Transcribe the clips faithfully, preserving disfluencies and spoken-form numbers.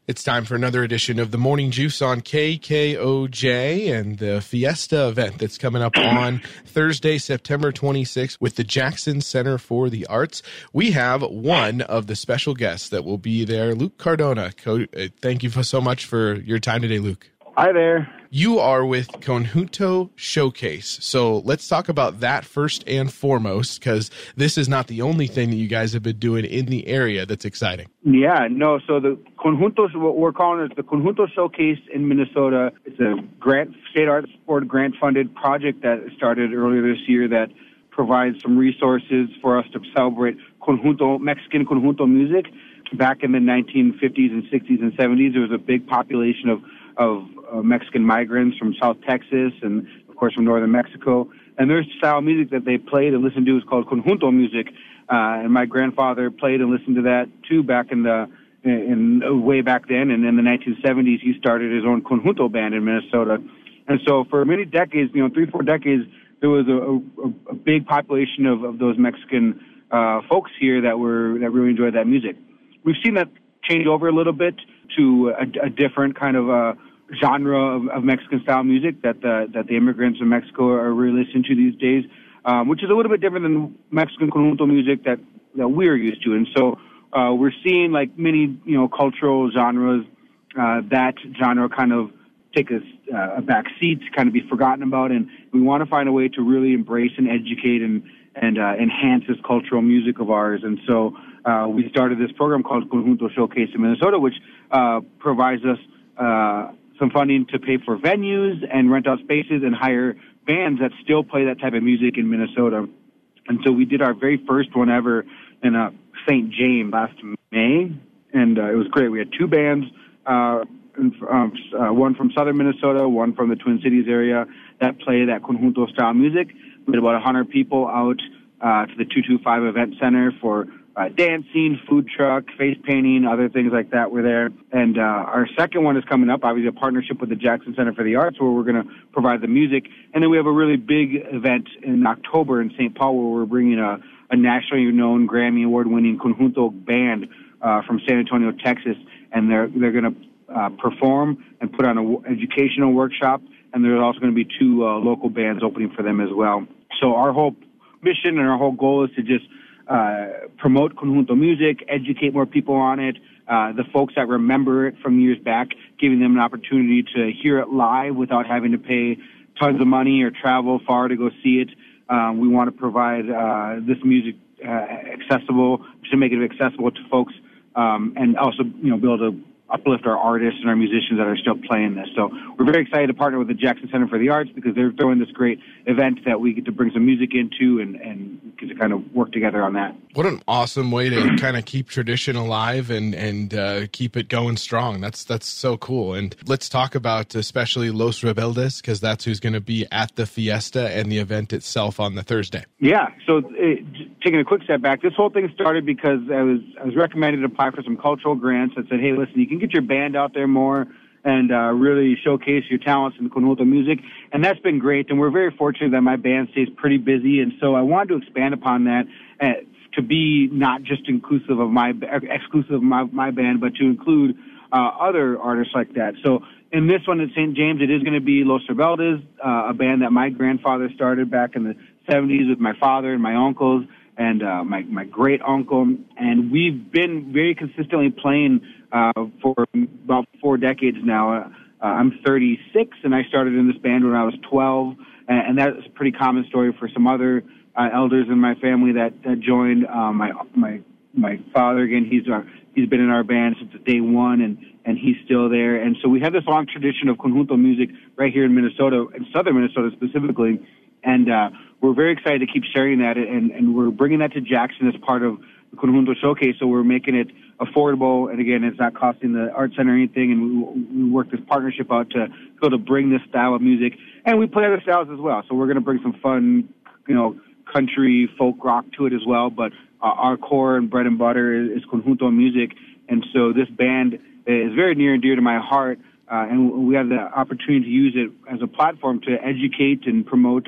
It's time for another edition of the Morning Juice on K K O J and the Fiesta event that's coming up on Thursday, September twenty-sixth with the Jackson Center for the Arts. We have one of the special guests that will be there, Luke Cardona. Co- thank you for so much for your time today, Luke. Hi there. You are with Conjunto Showcase. So let's talk about that first and foremost, because this is not the only thing that you guys have been doing in the area that's exciting. Yeah, no, so the Conjunto, what we're calling it the Conjunto Showcase in Minnesota. It's a grant, state arts board grant-funded project that started earlier this year that provides some resources for us to celebrate Conjunto, Mexican Conjunto music. Back in the nineteen fifties and sixties and seventies, there was a big population of of uh, Mexican migrants from South Texas and, of course, from northern Mexico. And their style of music that they played and listened to was called conjunto music. Uh, and my grandfather played and listened to that, too, back in the in, in way back then. And in the nineteen seventies, he started his own conjunto band in Minnesota. And so for many decades, you know, three, four decades, there was a, a, a big population of, of those Mexican uh, folks here that were that really enjoyed that music. We've seen that change over a little bit to a, a different kind of uh, genre of, of Mexican-style music that the, that the immigrants in Mexico are really listening to these days, um, which is a little bit different than Mexican conjunto music that, that we're used to. And so uh, we're seeing, like many, you know, cultural genres, uh, that genre kind of take a, uh, a back seat, kind of be forgotten about, and we want to find a way to really embrace and educate and, and uh, enhance this cultural music of ours. And so uh, we started this program called Conjunto Showcase in Minnesota, which uh, provides us uh, some funding to pay for venues and rent out spaces and hire bands that still play that type of music in Minnesota. And so we did our very first one ever in uh, Saint James last May, and uh, it was great. We had two bands, uh, um, uh, one from southern Minnesota, one from the Twin Cities area, that play that conjunto-style music. We had about one hundred people out uh, to the two two five Event Center for uh, dancing, food truck, face painting, other things like that were there. And uh, our second one is coming up, obviously a partnership with the Jackson Center for the Arts, where we're going to provide the music. And then we have a really big event in October in Saint Paul, where we're bringing a, a nationally known Grammy Award-winning conjunto band uh, from San Antonio, Texas. And they're, they're going to uh, perform and put on an educational workshop. And there's also going to be two uh, local bands opening for them as well. So our whole mission and our whole goal is to just uh, promote conjunto music, educate more people on it, uh, the folks that remember it from years back, giving them an opportunity to hear it live without having to pay tons of money or travel far to go see it. Um, we want to provide uh, this music uh, accessible, to make it accessible to folks, um, and also, you know, be able to uplift our artists and our musicians that are still playing this. So we're very excited to partner with the Jackson Center for the Arts because they're throwing this great event that we get to bring some music into and, and get to kind of work together on that. What an awesome way to kind of keep tradition alive and, and uh, keep it going strong. That's that's so cool. And let's talk about especially Los Rebeldes, because that's who's going to be at the Fiesta and the event itself on the Thursday. Yeah, so uh, taking a quick step back, this whole thing started because I was I was recommended to apply for some cultural grants that said, hey, listen, you can get your band out there more and uh, really showcase your talents in conjunto music. And that's been great. And we're very fortunate that my band stays pretty busy. And so I wanted to expand upon that uh, to be not just inclusive of my, exclusive of my, my band, but to include uh, other artists like that. So in this one at Saint James, it is going to be Los Rebeldes, uh, a band that my grandfather started back in the seventies with my father and my uncles and uh, my, my great uncle. And we've been very consistently playing uh, for about four decades now. Uh, I'm thirty-six, and I started in this band when I was twelve. And, and that's a pretty common story for some other uh, elders in my family that, that joined. Uh, my my my father, again, he's our, he's been in our band since day one, and, and he's still there. And so we have this long tradition of conjunto music right here in Minnesota, in southern Minnesota specifically. And uh, we're very excited to keep sharing that, and, and we're bringing that to Jackson as part of the Conjunto Showcase, so we're making it affordable, and again, it's not costing the Art Center anything, and we, we work this partnership out to go to bring this style of music, and we play other styles as well, so we're going to bring some fun, you know, country, folk rock to it as well, but uh, our core and bread and butter is, is Conjunto music, and so this band is very near and dear to my heart. Uh, and we have the opportunity to use it as a platform to educate and promote our,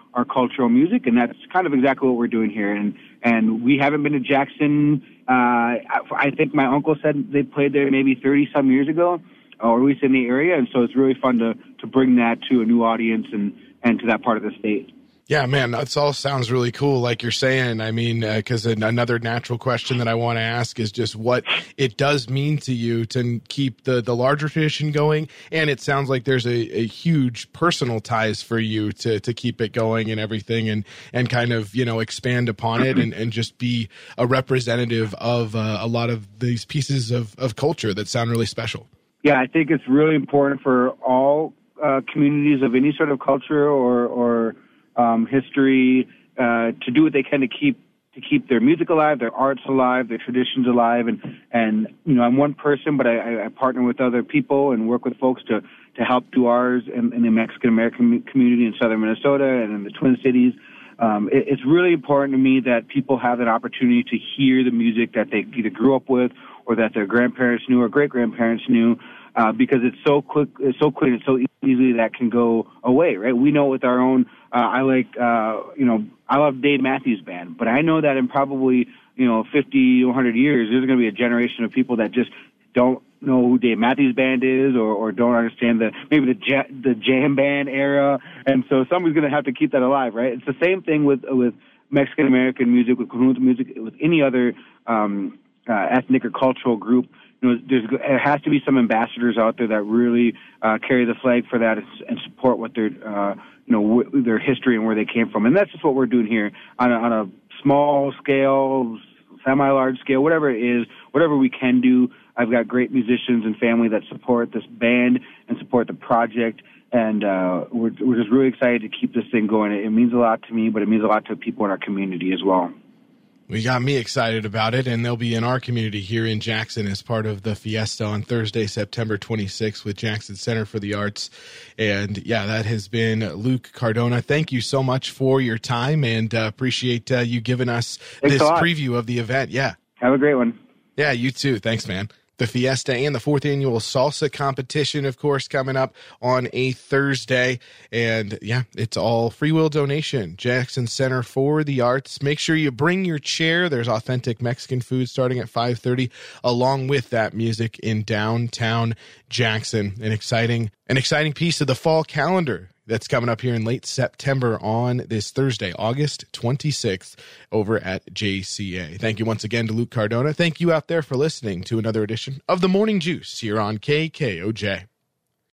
our cultural music, and that's kind of exactly what we're doing here. And and we haven't been to Jackson. Uh, I, I think my uncle said they played there maybe thirty some years ago, or at least in the area. And so it's really fun to to bring that to a new audience and and to that part of the state. Yeah, man, that all sounds really cool, like you're saying. I mean, because uh, another natural question that I want to ask is just what it does mean to you to keep the, the larger tradition going. And it sounds like there's a, a huge personal ties for you to, to keep it going and everything, and, and kind of, you know, expand upon it and, and just be a representative of uh, a lot of these pieces of, of culture that sound really special. Yeah, I think it's really important for all uh, communities of any sort of culture or, or Um, history, uh, to do what they can to keep to keep their music alive, their arts alive, their traditions alive, and and you know I'm one person, but I, I partner with other people and work with folks to to help do ours in, in the Mexican American community in southern Minnesota and in the Twin Cities. Um, it, it's really important to me that people have an opportunity to hear the music that they either grew up with or that their grandparents knew or great grandparents knew. Uh, because it's so quick, it's so quick, and so easily that can go away, right? We know with our own, uh, I like, uh, you know, I love Dave Matthews Band, but I know that in probably, you know, fifty, one hundred years, there's going to be a generation of people that just don't know who Dave Matthews Band is, or, or don't understand the, maybe the ja- the jam band era, and so somebody's going to have to keep that alive, right? It's the same thing with, with Mexican American music, with conjunto music, with any other, um, uh, ethnic or cultural group. You know, there's, there has to be some ambassadors out there that really uh, carry the flag for that and support what their, uh, you know, w- their history and where they came from. And that's just what we're doing here on a, on a small scale, semi-large scale, whatever it is, whatever we can do. I've got great musicians and family that support this band and support the project. And uh, we're, we're just really excited to keep this thing going. It, it means a lot to me, but it means a lot to people in our community as well. We got me excited about it, and they'll be in our community here in Jackson as part of the Fiesta on Thursday, September twenty-sixth with Jackson Center for the Arts. And, yeah, that has been Luke Cardona. Thank you so much for your time, and uh, appreciate uh, you giving us Thanks this preview of the event. Yeah. Have a great one. Yeah, you too. Thanks, man. The Fiesta and the fourth annual salsa competition, of course, coming up on a Thursday. And yeah, it's all free will donation. Jackson Center for the Arts. Make sure you bring your chair. There's authentic Mexican food starting at five thirty, along with that music in downtown Jackson. An exciting, an exciting piece of the fall calendar that's coming up here in late September on this Thursday, August twenty-sixth, over at J C A. Thank you once again to Luke Cardona. Thank you out there for listening to another edition of The Morning Juice here on K K O J.